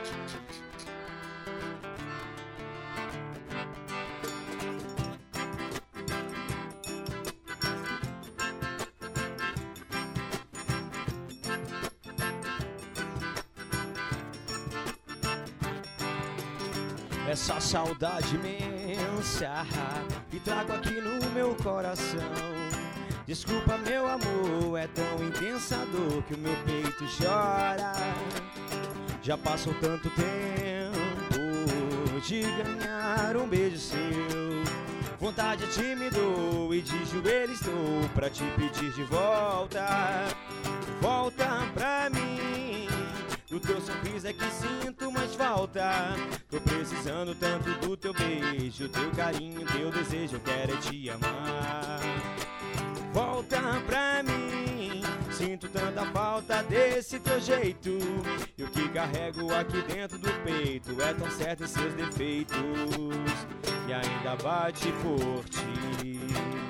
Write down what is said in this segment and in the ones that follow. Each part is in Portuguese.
Essa saudade imensa que trago aqui no meu coração. Desculpa, meu amor, é tão intensa a dor que o meu peito chora. Já passou tanto tempo de ganhar um beijo seu. Vontade te me dou e de joelho estou pra te pedir de volta. Volta pra mim. Do teu sorriso é que sinto mais falta. Tô precisando tanto do teu beijo, teu carinho, teu desejo, eu quero é te amar. Volta pra mim, sinto tanta falta desse teu jeito. E o que carrego aqui dentro do peito é tão certo em seus defeitos, e ainda bate por ti.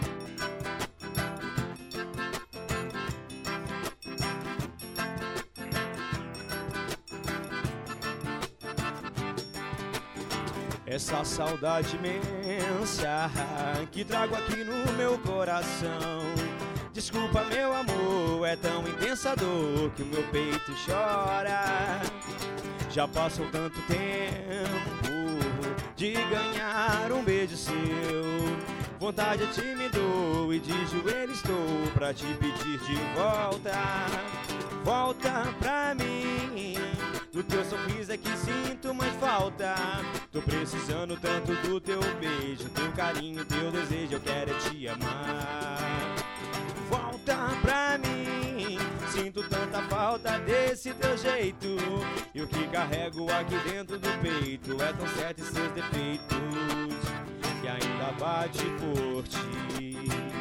Essa saudade imensa que trago aqui no meu coração. Desculpa, meu amor, é tão intensa a dor que o meu peito chora. Já passou tanto tempo de ganhar um beijo seu. Vontade te me dou e de joelho estou pra te pedir de volta. Volta pra mim. Do teu sorriso é que sinto mais falta. Tô precisando tanto do teu beijo, teu carinho, teu desejo, eu quero é te amar. Volta pra mim, sinto tanta falta desse teu jeito. E o que carrego aqui dentro do peito é tão certo em seus defeitos, que ainda bate por ti.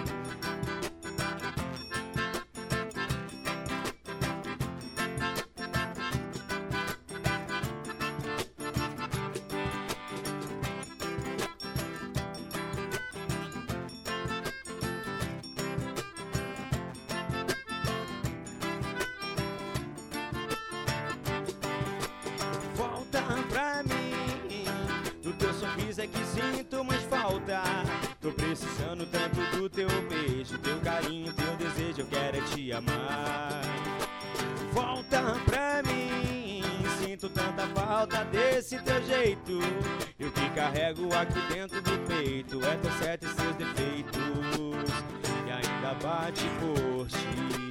Pra mim, do teu sorriso é que sinto mais falta. Tô precisando tanto do teu beijo, teu carinho, teu desejo, eu quero é te amar. Volta pra mim, sinto tanta falta desse teu jeito. E o que carrego aqui dentro do peito é tão certo em seus defeitos, e ainda bate por ti.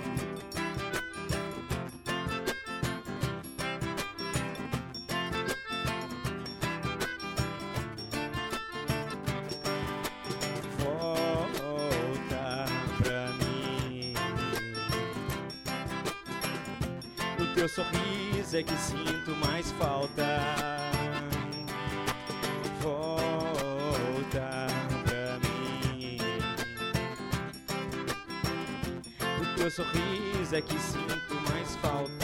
Teu sorriso é que sinto mais falta. Volta pra mim. O teu sorriso é que sinto mais falta.